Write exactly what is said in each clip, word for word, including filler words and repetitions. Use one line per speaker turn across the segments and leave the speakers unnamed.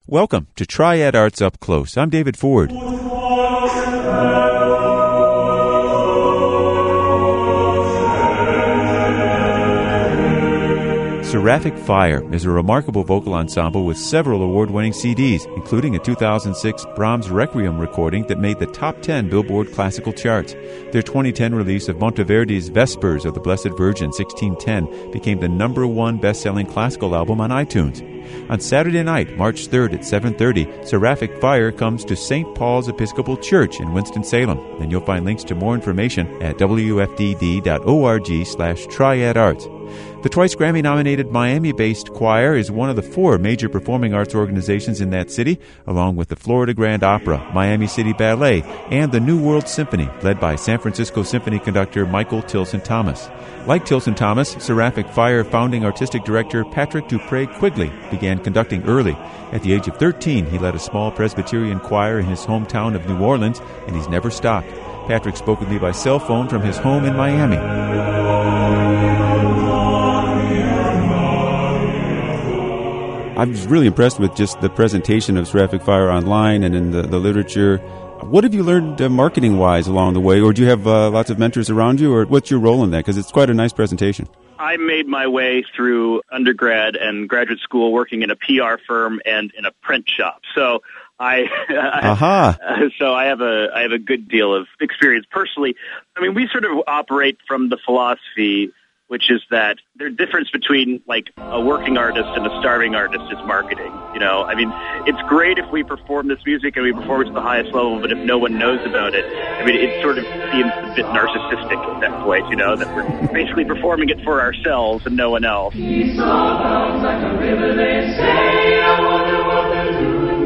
Welcome to Triad Arts Up Close. I'm David Ford. Seraphic Fire is a remarkable vocal ensemble with several award-winning C Ds, including a two thousand six Brahms Requiem recording that made the top ten Billboard classical charts. Their twenty ten release of Monteverdi's Vespers of the Blessed Virgin sixteen ten became the number one best-selling classical album on iTunes. On Saturday night, March third at seven thirty, Seraphic Fire comes to Saint Paul's Episcopal Church in Winston-Salem, and you'll find links to more information at w f d d dot org slash triad arts. The twice Grammy-nominated Miami-based choir is one of the four major performing arts organizations in that city, along with the Florida Grand Opera, Miami City Ballet, and the New World Symphony, led by San Francisco Symphony conductor Michael Tilson Thomas. Like Tilson Thomas, Seraphic Fire founding artistic director Patrick Dupree Quigley began conducting early. At the age of thirteen, he led a small Presbyterian choir in his hometown of New Orleans, and he's never stopped. Patrick spoke with me by cell phone from his home in Miami. I was really impressed with just the presentation of Seraphic Fire online and in the, the literature. What have you learned uh, marketing-wise along the way, or do you have uh, lots of mentors around you, or what's your role in that? Because it's quite a nice presentation.
I made my way through undergrad and graduate school working in a P R firm and in a print shop. So I,
Aha.
I so I have a I have a good deal of experience personally. I mean, we sort of operate from the philosophy, which is that the difference between like a working artist and a starving artist is marketing. You know, I mean, it's great if we perform this music and we perform it to the highest level, but if no one knows about it, I mean, it sort of seems a bit narcissistic at that point, you know, that we're basically performing it for ourselves and no one else. He saw them like a river, they say, I wonder what they're doing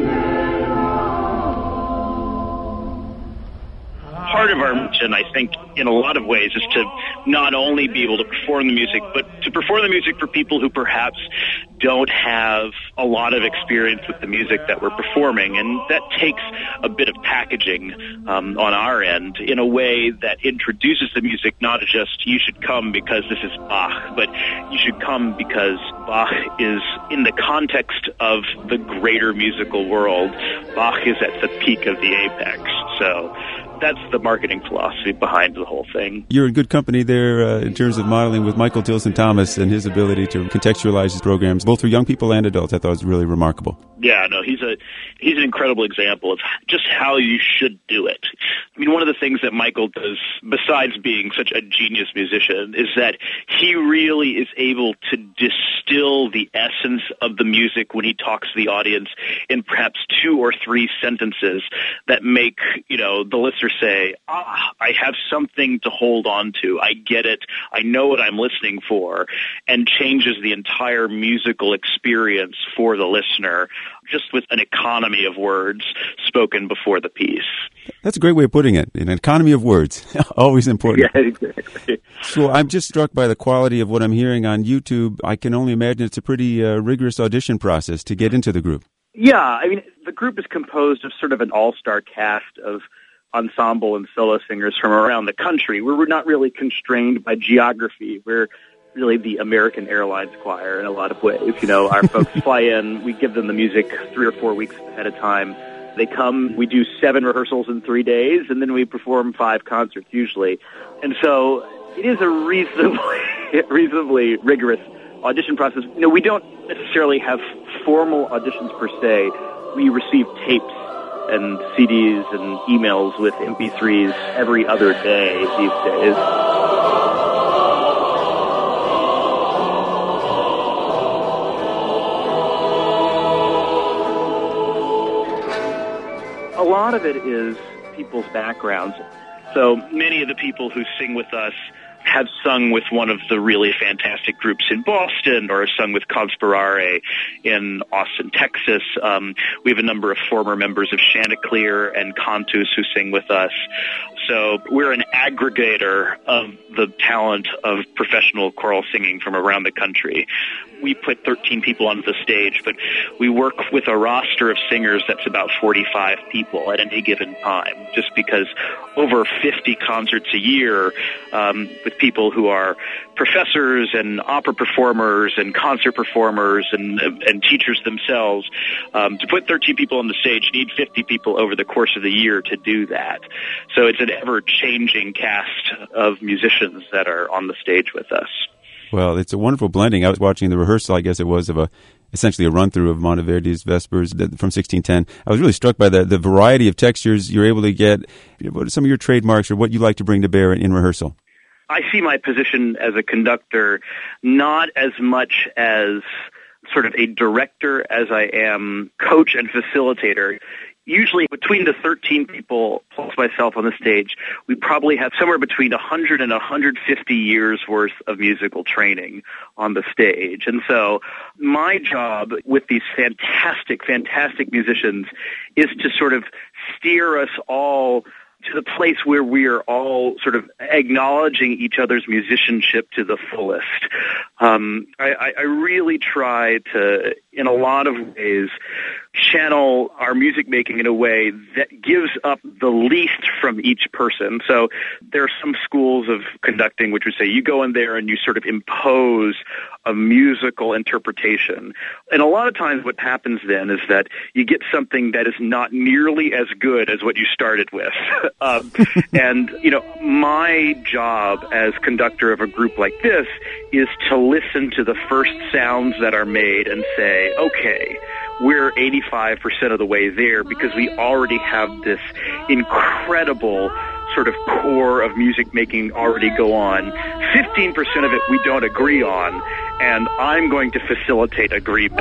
now. Part of our mission, I think, in a lot of ways, is to not only be able to perform the music, but to perform the music for people who perhaps don't have a lot of experience with the music that we're performing. And that takes a bit of packaging um, on our end in a way that introduces the music, not just you should come because this is Bach, but you should come because Bach is in the context of the greater musical world. Bach is at the peak of the apex. So that's the marketing philosophy behind the whole thing.
You're in good company there uh, in terms of modeling with Michael Tilson Thomas and his ability to contextualize his programs, both for young people and adults. I thought it was really remarkable.
Yeah, no, he's a he's an incredible example of just how you should do it. I mean, one of the things that Michael does, besides being such a genius musician, is that he really is able to distill the essence of the music when he talks to the audience in perhaps two or three sentences that make, you know, the listener say, ah, I have something to hold on to. I get it. I know what I'm listening for, and changes the entire musical experience for the listener just with an economy of words spoken before the piece. That's
a great way of putting it. An economy of words. Always important.
Yeah, exactly.
So I'm just struck by the quality of what I'm hearing on YouTube. I can only imagine it's a pretty uh, rigorous audition process to get into the group.
Yeah, I mean, the group is composed of sort of an all-star cast of ensemble and solo singers from around the country. We're not really constrained by geography. We're really the American Airlines choir in a lot of ways. You know, our folks fly in, we give them the music three or four weeks ahead of time. They come, we do seven rehearsals in three days, and then we perform five concerts usually. And so it is a reasonably, reasonably rigorous audition process. You know, we don't necessarily have formal auditions per se. We receive tapes and C Ds and emails with M P threes every other day these days. A lot of it is people's backgrounds. So many of the people who sing with us have sung with one of the really fantastic groups in Boston or sung with Conspirare in Austin, Texas. Um, we have a number of former members of Chanticleer and Cantus who sing with us. So we're an aggregator of the talent of professional choral singing from around the country. we put thirteen people onto the stage, but we work with a roster of singers that's about forty-five people at any given time, just because over fifty concerts a year um, with people who are professors and opera performers and concert performers and, and teachers themselves. Um, to put thirteen people on the stage, you need fifty people over the course of the year to do that. So it's an ever-changing cast of musicians that are on the stage with us.
Well, it's a wonderful blending. I was watching the rehearsal, I guess it was, of a essentially a run-through of Monteverdi's Vespers from sixteen ten. I was really struck by the, the variety of textures you're able to get. What are some of your trademarks or what you like to bring to bear in, in rehearsal?
I see my position as a conductor not as much as sort of a director as I am coach and facilitator. Usually between the thirteen people plus myself on the stage, we probably have somewhere between one hundred and one hundred fifty years worth of musical training on the stage. And so my job with these fantastic, fantastic musicians is to sort of steer us all to the place where we are all sort of acknowledging each other's musicianship to the fullest. Um, I, I really try to, in a lot of ways, channel our music making in a way that gives up the least from each person. So there are some schools of conducting which would say you go in there and you sort of impose a musical interpretation. And a lot of times what happens then is that you get something that is not nearly as good as what you started with. um, and, you know, my job as conductor of a group like this is to listen to the first sounds that are made and say, okay, we're eighty-five percent of the way there because we already have this incredible sort of core of music making already go on. fifteen percent of it we don't agree on, and I'm going to facilitate agreement.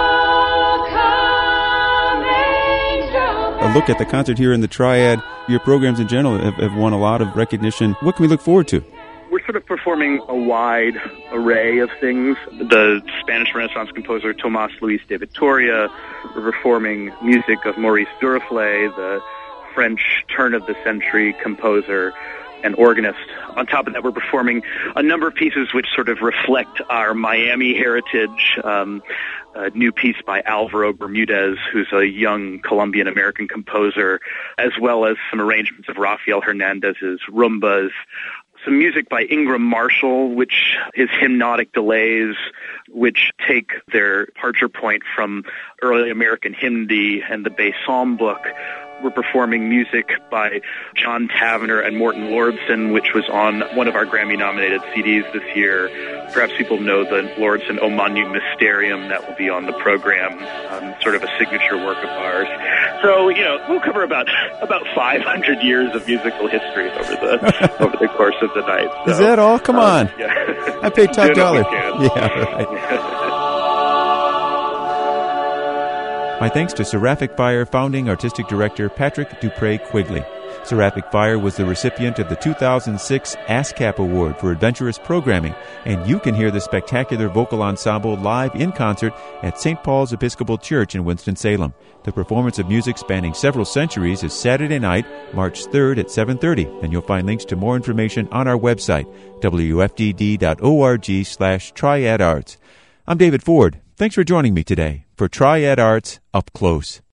A look at the concert here in the Triad. Your programs in general have, have won a lot of recognition. What can we look forward to?
We're sort of performing a wide array of things. The Spanish Renaissance composer Tomás Luis de Vitoria. We're performing music of Maurice Duruflé, the French turn-of-the-century composer and organist. On top of that, we're performing a number of pieces which sort of reflect our Miami heritage. Um, a new piece by Alvaro Bermudez, who's a young Colombian-American composer, as well as some arrangements of Rafael Hernandez's rumbas. Some music by Ingram Marshall, which is hymnotic delays, which take their departure point from early American hymnody and the Bay Psalm book. We're performing music by John Tavener and Morton Lordson, which was on one of our Grammy-nominated C Ds this year. Perhaps people know the Lordson O Magnum Mysterium that will be on the program, um, sort of a signature work of ours. So, you know, we'll cover about about five hundred years of musical history over the over the course of the night. So,
is that all? Come
um,
on.
Yeah.
I paid top dollar. Yeah, right. My thanks to Seraphic Fire founding artistic director Patrick Dupre Quigley. Seraphic Fire was the recipient of the two thousand six ASCAP Award for Adventurous Programming, and you can hear the spectacular vocal ensemble live in concert at Saint Paul's Episcopal Church in Winston-Salem. The performance of music spanning several centuries is Saturday night, March third at seven thirty, and you'll find links to more information on our website, w f d d dot org slash triad arts. I'm David Ford. Thanks for joining me today for Triad Arts Up Close.